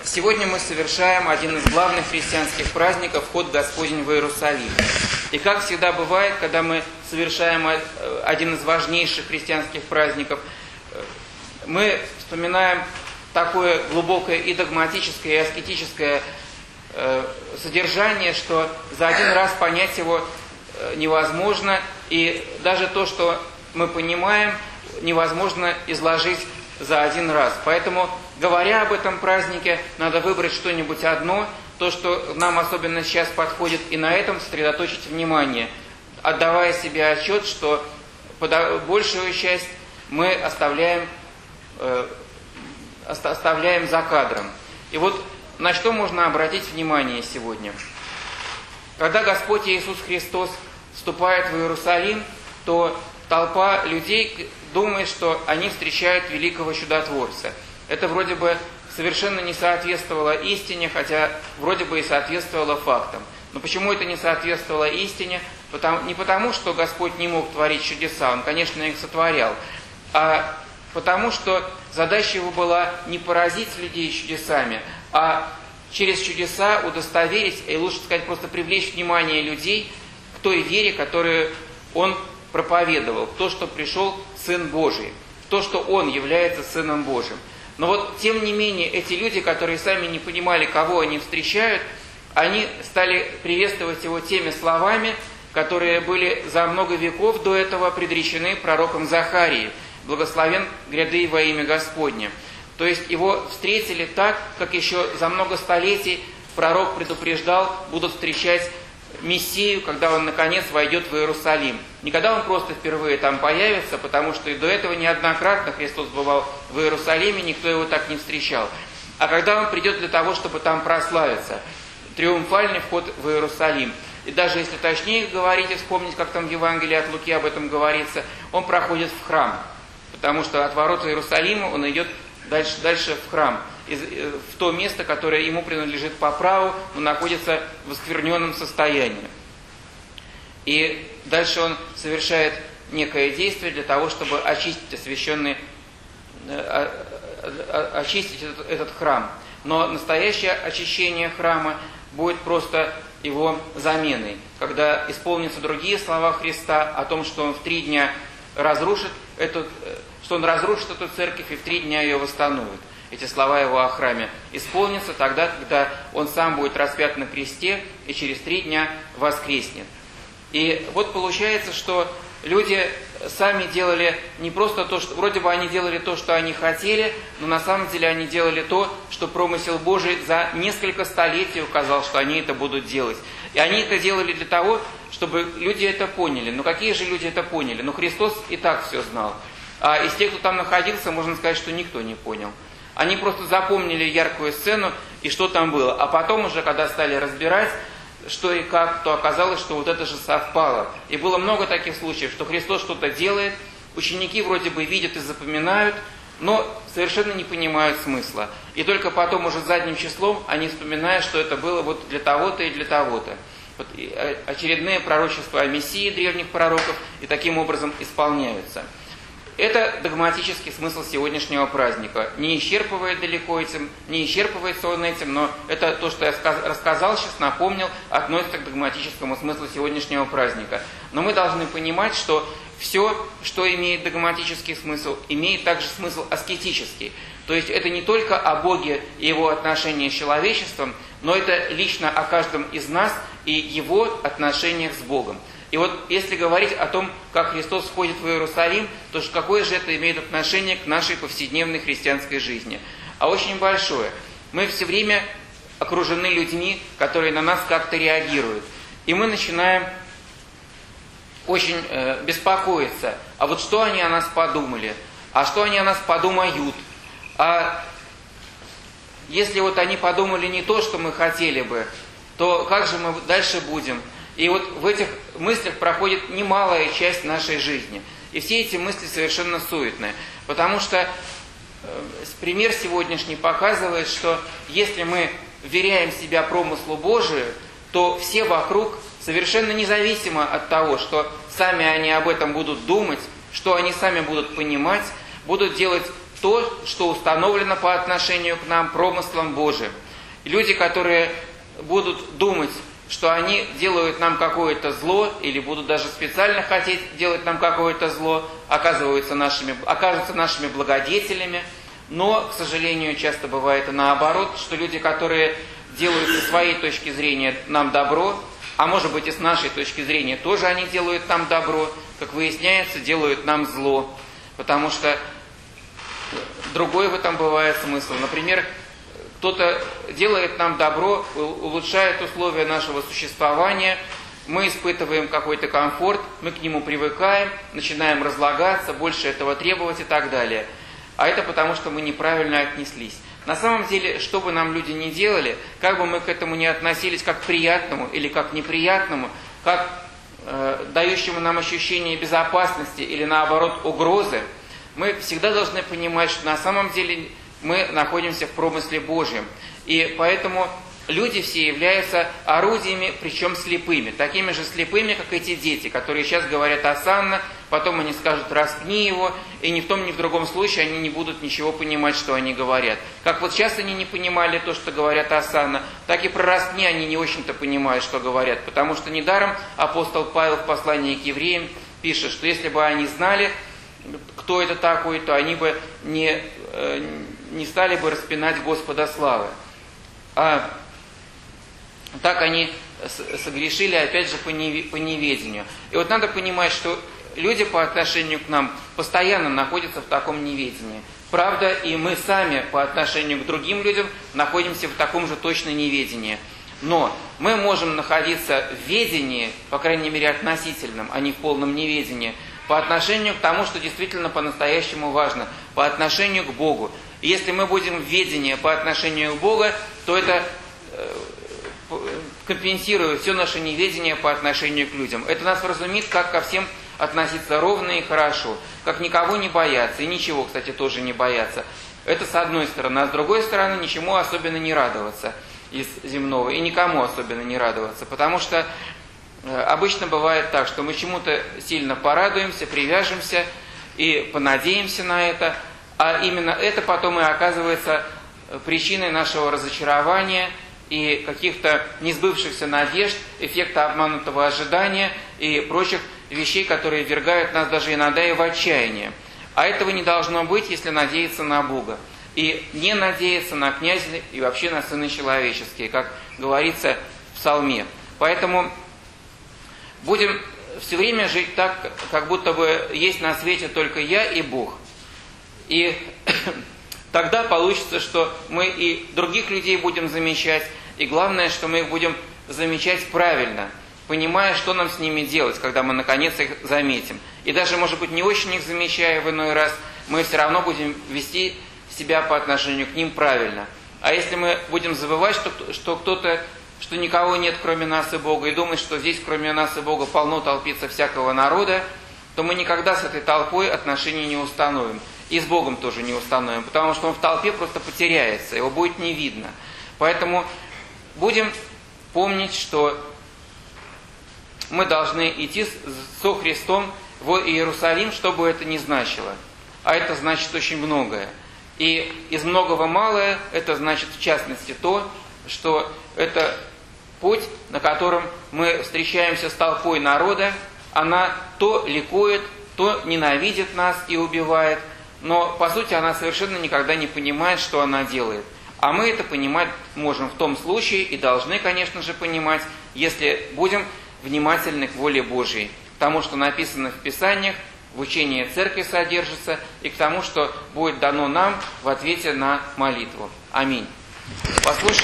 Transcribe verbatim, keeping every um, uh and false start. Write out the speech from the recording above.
Сегодня мы совершаем один из главных христианских праздников – вход Господень в Иерусалим. И как всегда бывает, когда мы совершаем один из важнейших христианских праздников, мы вспоминаем такое глубокое и догматическое, и аскетическое содержание, что за один раз понять его невозможно, и даже то, что мы понимаем, невозможно изложить за один раз. Поэтому, говоря об этом празднике, надо выбрать что-нибудь одно, то, что нам особенно сейчас подходит, и на этом сосредоточить внимание, отдавая себе отчет, что большую часть мы оставляем, э, оставляем за кадром. И вот на что можно обратить внимание сегодня. Когда Господь Иисус Христос вступает в Иерусалим, то толпа людей думает, что они встречают великого чудотворца. Это вроде бы совершенно не соответствовало истине, хотя вроде бы и соответствовало фактам. Но почему это не соответствовало истине? Потому, не потому, что Господь не мог творить чудеса, Он, конечно, их сотворял, а потому, что задача его была не поразить людей чудесами, а через чудеса удостоверить, и лучше сказать, просто привлечь внимание людей к той вере, которую Он проповедовал, в то, что пришел Сын Божий, в то, что Он является Сыном Божьим. Но вот, тем не менее, эти люди, которые сами не понимали, кого они встречают, они стали приветствовать Его теми словами, которые были за много веков до этого предречены пророком Захарией: «Благословен гряды во имя Господне». То есть Его встретили так, как еще за много столетий пророк предупреждал, будут встречать Мессию, когда Он наконец войдет в Иерусалим. Не когда Он просто впервые там появится, потому что и до этого неоднократно Христос бывал в Иерусалиме, никто Его так не встречал. А когда Он придет для того, чтобы там прославиться. Триумфальный вход в Иерусалим. И даже если точнее говорить и вспомнить, как там в Евангелии от Луки об этом говорится, Он проходит в храм. Потому что от ворот Иерусалима Он идет дальше, дальше в храм. В то место, которое Ему принадлежит по праву, но находится в оскверненном состоянии. И дальше Он совершает некое действие для того, чтобы очистить освященный, очистить этот, этот храм. Но настоящее очищение храма будет просто его заменой, когда исполнятся другие слова Христа о том, что Он в три дня разрушит эту, что Он разрушит эту церковь и в три дня ее восстановит. Эти слова Его о храме исполнятся тогда, когда Он сам будет распят на кресте и через три дня воскреснет. И вот получается, что люди сами делали не просто то, что... Вроде бы они делали то, что они хотели, но на самом деле они делали то, что промысел Божий за несколько столетий указал, что они это будут делать. И они это делали для того, чтобы люди это поняли. Но какие же люди это поняли? Ну, Христос и так все знал. А из тех, кто там находился, можно сказать, что никто не понял. Они просто запомнили яркую сцену и что там было. А потом уже, когда стали разбирать, что и как, то оказалось, что вот это же совпало. И было много таких случаев, что Христос что-то делает, ученики вроде бы видят и запоминают, но совершенно не понимают смысла. И только потом уже задним числом они вспоминают, что это было вот для того-то и для того-то. Вот очередные пророчества о Мессии древних пророков и таким образом исполняются. Это догматический смысл сегодняшнего праздника. Не исчерпывает далеко этим, не исчерпывается он этим, но это то, что я рассказал сейчас, напомнил, относится к догматическому смыслу сегодняшнего праздника. Но мы должны понимать, что все, что имеет догматический смысл, имеет также смысл аскетический. То есть это не только о Боге и Его отношении с человечеством, но это лично о каждом из нас и Его отношениях с Богом. И вот если говорить о том, как Христос входит в Иерусалим, то какое же это имеет отношение к нашей повседневной христианской жизни? А очень большое. Мы все время окружены людьми, которые на нас как-то реагируют. И мы начинаем очень э, беспокоиться. А вот что они о нас подумали? А что они о нас подумают? А если вот они подумали не то, что мы хотели бы, то как же мы дальше будем? И вот в этих мыслях проходит немалая часть нашей жизни. И все эти мысли совершенно суетные. Потому что э, пример сегодняшний показывает, что если мы вверяем себя промыслу Божию, то все вокруг, совершенно независимо от того, что сами они об этом будут думать, что они сами будут понимать, будут делать то, что установлено по отношению к нам промыслом Божиим. И люди, которые будут думать, что они делают нам какое-то зло, или будут даже специально хотеть делать нам какое-то зло, оказываются нашими, окажутся нашими благодетелями. Но, к сожалению, часто бывает и наоборот, что люди, которые делают со своей точки зрения нам добро, а может быть и с нашей точки зрения тоже они делают нам добро, как выясняется, делают нам зло. Потому что другой в этом бывает смысл. Например, кто-то делает нам добро, улучшает условия нашего существования, мы испытываем какой-то комфорт, мы к нему привыкаем, начинаем разлагаться, больше этого требовать и так далее. А это потому, что мы неправильно отнеслись. На самом деле, что бы нам люди ни делали, как бы мы к этому ни относились как к приятному или как к неприятному, как э, дающему нам ощущение безопасности или наоборот угрозы, мы всегда должны понимать, что на самом деле мы находимся в промысле Божьем. И поэтому люди все являются орудиями, причем слепыми. Такими же слепыми, как эти дети, которые сейчас говорят «Осанна», потом они скажут «распни его», и ни в том, ни в другом случае они не будут ничего понимать, что они говорят. Как вот сейчас они не понимали то, что говорят «Осанна», так и про «распни» они не очень-то понимают, что говорят. Потому что недаром апостол Павел в послании к евреям пишет, что если бы они знали, кто это такой, то они бы не, не стали бы распинать Господа славы. А так они согрешили, опять же, по неведению. И вот надо понимать, что люди по отношению к нам постоянно находятся в таком неведении. Правда, и мы сами по отношению к другим людям находимся в таком же точно неведении. Но мы можем находиться в ведении, по крайней мере относительном, а не в полном неведении, по отношению к тому, что действительно по-настоящему важно, по отношению к Богу. И если мы будем в ведении по отношению к Богу, то это компенсирует все наше неведение по отношению к людям. Это нас вразумит, как ко всем относиться ровно и хорошо, как никого не бояться, и ничего, кстати, тоже не бояться. Это с одной стороны. А с другой стороны, ничему особенно не радоваться из земного, и никому особенно не радоваться, потому что обычно бывает так, что мы чему-то сильно порадуемся, привяжемся и понадеемся на это, а именно это потом и оказывается причиной нашего разочарования и каких-то несбывшихся надежд, эффекта обманутого ожидания и прочих вещей, которые ввергают нас даже иногда и в отчаяние. А этого не должно быть, если надеяться на Бога. И не надеяться на князя и вообще на сыны человеческие, как говорится в псалме. Поэтому будем все время жить так, как будто бы есть на свете только я и Бог. И тогда получится, что мы и других людей будем замечать, и главное, что мы их будем замечать правильно, понимая, что нам с ними делать, когда мы наконец их заметим. И даже, может быть, не очень их замечая в иной раз, мы все равно будем вести себя по отношению к ним правильно. А если мы будем забывать, что, что кто-то, что никого нет, кроме нас и Бога, и думать, что здесь, кроме нас и Бога, полно толпится всякого народа, то мы никогда с этой толпой отношений не установим. И с Богом тоже не установим, потому что он в толпе просто потеряется, его будет не видно. Поэтому будем помнить, что мы должны идти со Христом в Иерусалим, что бы это ни значило. А это значит очень многое. И из многого малое, это значит в частности то, что это путь, на котором мы встречаемся с толпой народа, она то ликует, то ненавидит нас и убивает, но по сути она совершенно никогда не понимает, что она делает. А мы это понимать можем в том случае и должны, конечно же, понимать, если будем внимательны к воле Божьей, к тому, что написано в Писаниях, в учении Церкви содержится, и к тому, что будет дано нам в ответе на молитву. Аминь. Послушаем.